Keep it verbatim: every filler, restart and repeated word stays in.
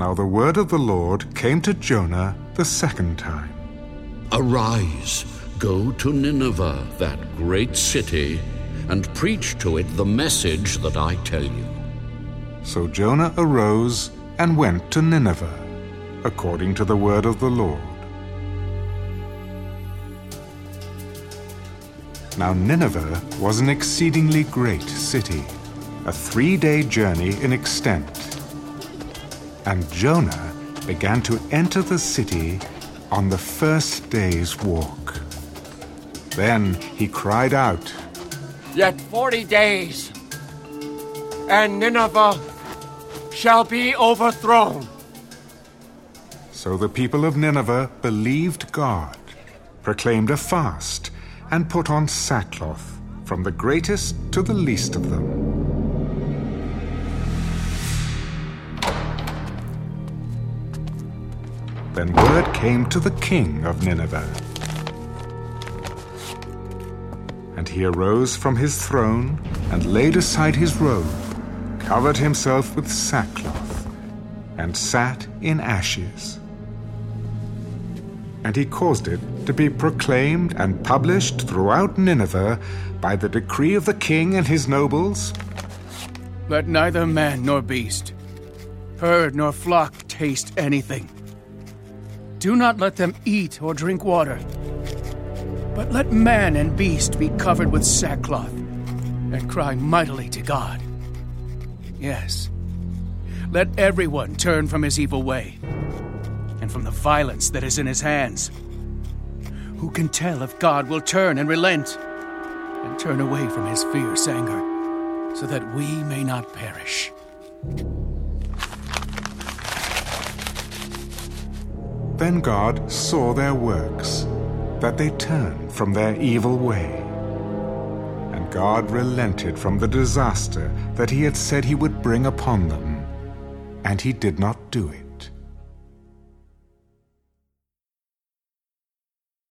Now the word of the Lord came to Jonah the second time. Arise, go to Nineveh, that great city, and preach to it the message that I tell you. So Jonah arose and went to Nineveh, according to the word of the Lord. Now Nineveh was an exceedingly great city, a three-day journey in extent. And Jonah began to enter the city on the first day's walk. Then he cried out, Yet forty days, and Nineveh shall be overthrown. So the people of Nineveh believed God, proclaimed a fast, and put on sackcloth, from the greatest to the least of them. Then word came to the king of Nineveh. And he arose from his throne and laid aside his robe, covered himself with sackcloth, and sat in ashes. And he caused it to be proclaimed and published throughout Nineveh by the decree of the king and his nobles. Let neither man nor beast, herd nor flock taste anything. Do not let them eat or drink water, but let man and beast be covered with sackcloth and cry mightily to God. Yes, let everyone turn from his evil way and from the violence that is in his hands. Who can tell if God will turn and relent and turn away from his fierce anger, so that we may not perish? Then God saw their works, that they turned from their evil way. And God relented from the disaster that he had said he would bring upon them, and he did not do it.